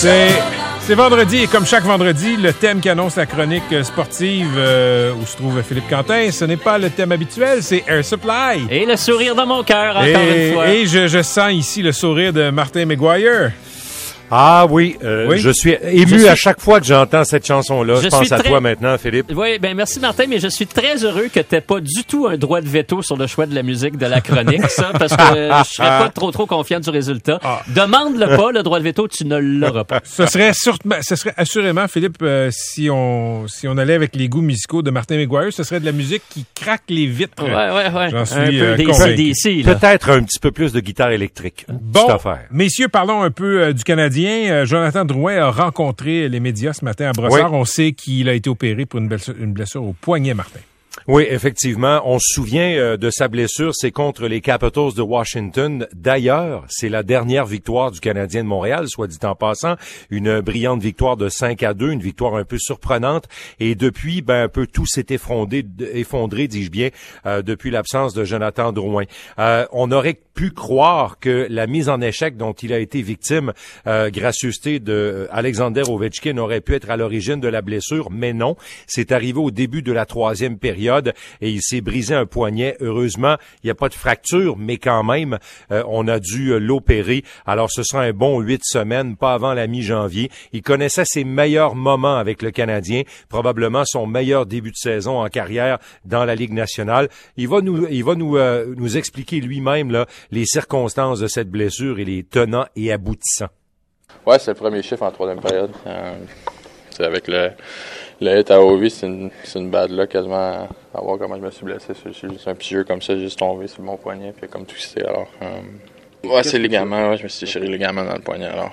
C'est vendredi et comme chaque vendredi, le thème qui annonce la chronique sportive où se trouve Philippe Quentin, ce n'est pas le thème habituel, c'est Air Supply. Et le sourire dans mon cœur, encore une fois. Et je sens ici le sourire de Martin McGuire. Ah oui, je suis ému à chaque fois que j'entends cette chanson-là. Je pense à toi maintenant, Philippe. Oui, ben merci Martin, mais je suis très heureux que tu n'aies pas du tout un droit de veto sur le choix de la musique de la chronique, ça, parce que je serais pas trop confiant du résultat. Demande-le pas, le droit de veto, tu ne l'auras pas. Ce serait assurément, Philippe, si on allait avec les goûts musicaux de Martin McGuire, ce serait de la musique qui craque les vitres. Ouais. J'en suis un peu convaincu. Peut-être un petit peu plus de guitare électrique. Bon, messieurs, parlons un peu du Canadien. Jonathan Drouin a rencontré les médias ce matin à Brossard. Oui. On sait qu'il a été opéré pour une blessure au poignet, Martin. Oui, effectivement. On se souvient de sa blessure, c'est contre les Capitals de Washington. D'ailleurs, c'est la dernière victoire du Canadien de Montréal, soit dit en passant. Une brillante victoire de 5-2, une victoire un peu surprenante. Et depuis, un peu tout s'est effondré, dis-je bien, depuis l'absence de Jonathan Drouin. On aurait pu croire que la mise en échec dont il a été victime, gracieuseté de Alexander Ovechkin, aurait pu être à l'origine de la blessure, mais non. C'est arrivé au début de la troisième période et il s'est brisé un poignet. Heureusement, il n'y a pas de fracture, mais quand même, on a dû l'opérer. Alors, ce sera un bon 8 semaines, pas avant la mi-janvier. Il connaissait ses meilleurs moments avec le Canadien, probablement son meilleur début de saison en carrière dans la Ligue nationale. Il va nous expliquer lui-même là les circonstances de cette blessure et les tenants et aboutissants. Ouais, c'est le premier chiffre en troisième période. C'est avec le hit à Ovi, c'est une bad luck quasiment à voir comment je me suis blessé. C'est juste un petit jeu comme ça, j'ai juste tombé sur mon poignet, puis comme tout c'était. Alors, c'est le ligament, ouais, je me suis déchiré le ligament dans le poignet. Alors,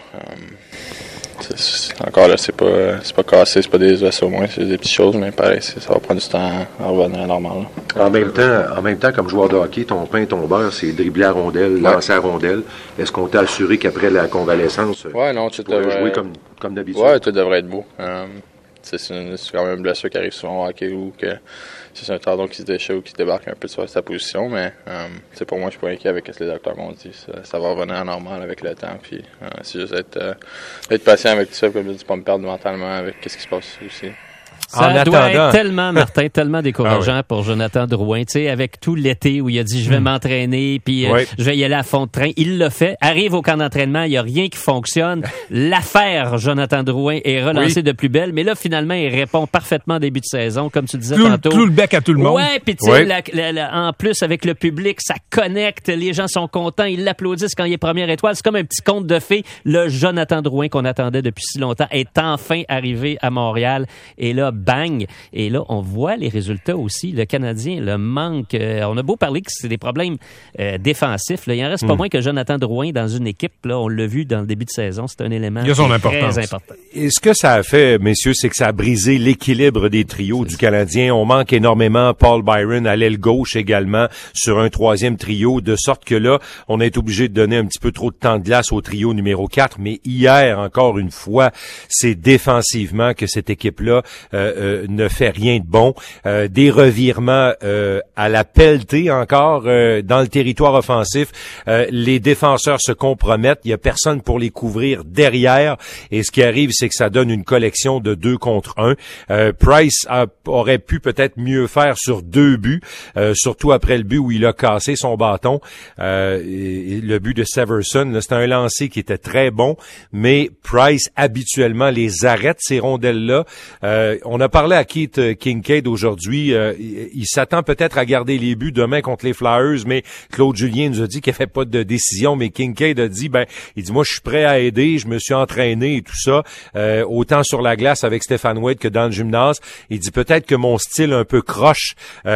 encore là, c'est pas cassé, c'est pas des os au moins, c'est des petites choses, mais pareil, ça va prendre du temps à revenir à normal. Là. En même temps, comme joueur de hockey, ton pain et ton beurre, c'est dribbler à rondelle, lancer à rondelle. Est-ce qu'on t'a assuré qu'après la convalescence, tu devrais jouer comme d'habitude? Ouais, tout devrait être beau. C'est quand même une blessure qui arrive souvent au hockey ou que c'est un tendon qui se déchire ou qui débarque un peu sur sa position, mais pour moi, je suis pas inquiet avec ce que les docteurs m'ont dit. Ça va revenir à normal avec le temps, puis c'est juste être patient avec tout ça, puis pas me perdre mentalement avec ce qui se passe aussi. Ça doit être tellement, Martin, tellement décourageant pour Jonathan Drouin. Tu sais, avec tout l'été où il a dit « je vais m'entraîner, puis je vais y aller à fond de train ». Il l'a fait. Arrive au camp d'entraînement, il n'y a rien qui fonctionne. L'affaire Jonathan Drouin est relancée de plus belle. Mais là, finalement, il répond parfaitement au début de saison, comme tu disais tantôt. Clou le bec à tout le monde. Ouais, puis tu sais, en plus, avec le public, ça connecte. Les gens sont contents. Ils l'applaudissent quand il est première étoile. C'est comme un petit conte de fées. Le Jonathan Drouin qu'on attendait depuis si longtemps est enfin arrivé à Montréal. Et là, bang! Et là, on voit les résultats aussi. Le Canadien, le manque... on a beau parler que c'est des problèmes défensifs. Là, il en reste pas moins que Jonathan Drouin dans une équipe. Là, on l'a vu dans le début de saison. C'est un élément très important. Et ce que ça a fait, messieurs, c'est que ça a brisé l'équilibre des trios du Canadien. On manque énormément Paul Byron à l'aile gauche également sur un troisième trio, de sorte que là, on est obligé de donner un petit peu trop de temps de glace au trio numéro 4. Mais hier, encore une fois, c'est défensivement que cette équipe-là ne fait rien de bon. Des revirements à la pelletée encore dans le territoire offensif. Les défenseurs se compromettent. Il y a personne pour les couvrir derrière. Et ce qui arrive, c'est que ça donne une collection de 2 contre 1. Price aurait pu peut-être mieux faire sur 2 buts, surtout après le but où il a cassé son bâton. Et le but de Severson, c'était un lancer qui était très bon, mais Price habituellement les arrête, ces rondelles-là. On a parlé à Keith Kincaid aujourd'hui. Il s'attend peut-être à garder les buts demain contre les Flyers, mais Claude Julien nous a dit qu'il n'y avait pas de décision, mais Kincaid a dit, il dit, moi, je suis prêt à aider, je me suis entraîné et tout ça, autant sur la glace avec Stéphane Wade que dans le gymnase. Il dit, peut-être que mon style un peu croche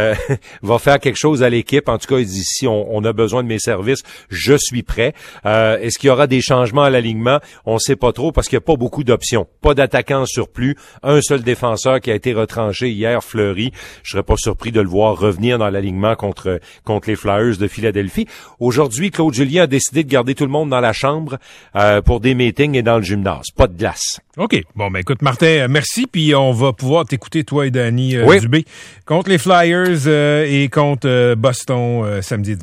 va faire quelque chose à l'équipe. En tout cas, il dit, si on a besoin de mes services, je suis prêt. Est-ce qu'il y aura des changements à l'alignement? On ne sait pas trop parce qu'il n'y a pas beaucoup d'options. Pas d'attaquant en surplus. Un seul défenseur qui a été retranché hier, Fleury. Je serais pas surpris de le voir revenir dans l'alignement contre les Flyers de Philadelphie. Aujourd'hui, Claude Julien a décidé de garder tout le monde dans la chambre pour des meetings et dans le gymnase. Pas de glace. OK. Bon, écoute, Martin, merci. Puis on va pouvoir t'écouter, toi et Danny Dubé, contre les Flyers et contre Boston samedi et dimanche.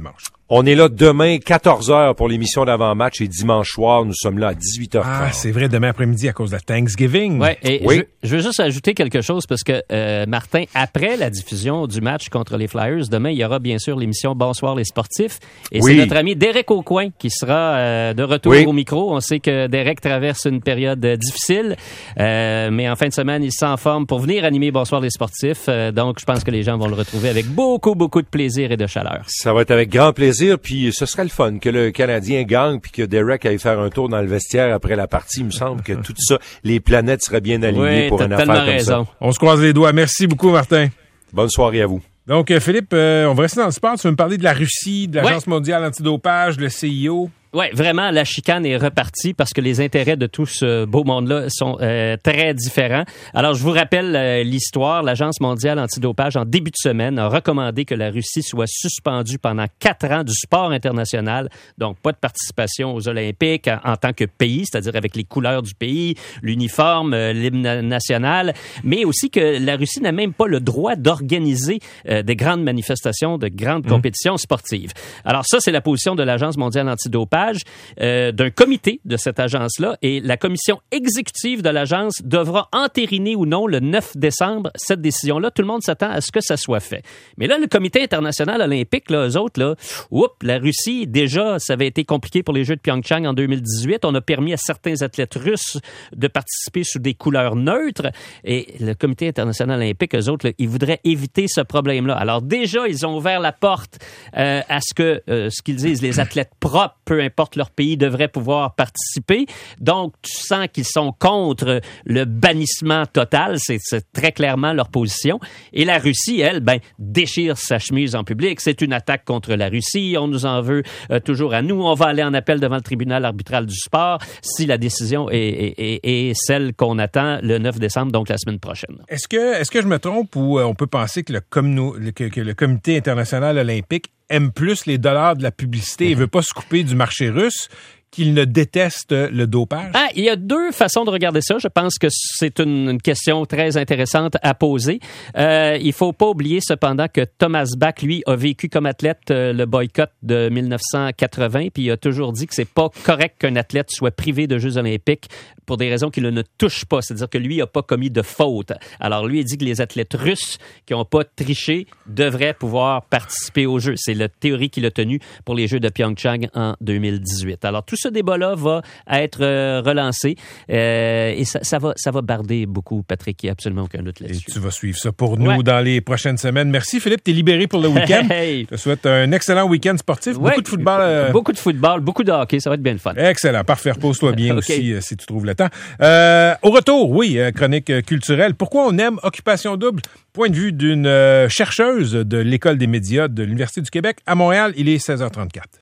On est là demain, 14h pour l'émission d'avant-match et dimanche soir, nous sommes là à 18h30. Ah, c'est vrai, demain après-midi à cause de Thanksgiving. Ouais, et oui. Je veux juste ajouter quelque chose parce que, Martin, après la diffusion du match contre les Flyers, demain, il y aura bien sûr l'émission Bonsoir les sportifs. Et c'est notre ami Derek Aucoin qui sera de retour au micro. On sait que Derek traverse une période difficile, mais en fin de semaine, il s'en forme pour venir animer Bonsoir les sportifs. Donc, je pense que les gens vont le retrouver avec beaucoup de plaisir et de chaleur. Ça va être avec grand plaisir. Puis ce serait le fun que le Canadien gagne puis que Derek aille faire un tour dans le vestiaire après la partie. Il me semble que tout ça, les planètes seraient bien alignées pour une affaire comme ça. On se croise les doigts. Merci beaucoup, Martin. Bonne soirée à vous. Donc, Philippe, on va rester dans le sport. Tu veux me parler de la Russie, de l'Agence mondiale antidopage, le CIO? Oui, vraiment, la chicane est repartie parce que les intérêts de tout ce beau monde-là sont très différents. Alors, je vous rappelle l'histoire. L'Agence mondiale antidopage, en début de semaine, a recommandé que la Russie soit suspendue pendant 4 ans du sport international. Donc, pas de participation aux Olympiques en tant que pays, c'est-à-dire avec les couleurs du pays, l'uniforme, l'hymne national, mais aussi que la Russie n'a même pas le droit d'organiser des grandes manifestations, de grandes compétitions sportives. Alors ça, c'est la position de l'Agence mondiale antidopage. D'un comité de cette agence-là et la commission exécutive de l'agence devra entériner ou non le 9 décembre cette décision-là. Tout le monde s'attend à ce que ça soit fait. Mais là, le comité international olympique, là, eux autres, là, la Russie, déjà, ça avait été compliqué pour les Jeux de Pyeongchang en 2018. On a permis à certains athlètes russes de participer sous des couleurs neutres et le comité international olympique, eux autres, là, ils voudraient éviter ce problème-là. Alors déjà, ils ont ouvert la porte à ce que, ce qu'ils disent, les athlètes propres, peu importe leur pays, devraient pouvoir participer. Donc, tu sens qu'ils sont contre le bannissement total. C'est très clairement leur position. Et la Russie, elle, déchire sa chemise en public. C'est une attaque contre la Russie. On nous en veut toujours à nous. On va aller en appel devant le tribunal arbitral du sport si la décision est celle qu'on attend le 9 décembre, donc la semaine prochaine. Est-ce que je me trompe ou on peut penser que le comité international olympique aime plus les dollars de la publicité et veut pas se couper du marché russe qu'il ne déteste le dopage? Il y a deux façons de regarder ça. Je pense que c'est une question très intéressante à poser. Il faut pas oublier cependant que Thomas Bach, lui, a vécu comme athlète le boycott de 1980, puis il a toujours dit que c'est pas correct qu'un athlète soit privé de Jeux olympiques pour des raisons qui ne touchent pas. C'est-à-dire que lui n'a pas commis de faute. Alors lui, il dit que les athlètes russes qui n'ont pas triché devraient pouvoir participer aux Jeux. C'est la théorie qu'il a tenue pour les Jeux de Pyeongchang en 2018. Alors tout ce débat-là va être relancé et ça va barder beaucoup, Patrick. Il n'y a absolument aucun doute là-dessus. Et tu vas suivre ça pour nous dans les prochaines semaines. Merci Philippe, t'es libéré pour le week-end. Je te souhaite un excellent week-end sportif. Beaucoup de football. Beaucoup de football, beaucoup de hockey. Ça va être bien le fun. Excellent. Parfait. Repose-toi bien aussi si tu trouves le temps. Au retour, chronique culturelle. Pourquoi on aime Occupation Double? Point de vue d'une chercheuse de l'École des médias de l'Université du Québec à Montréal. Il est 16h34.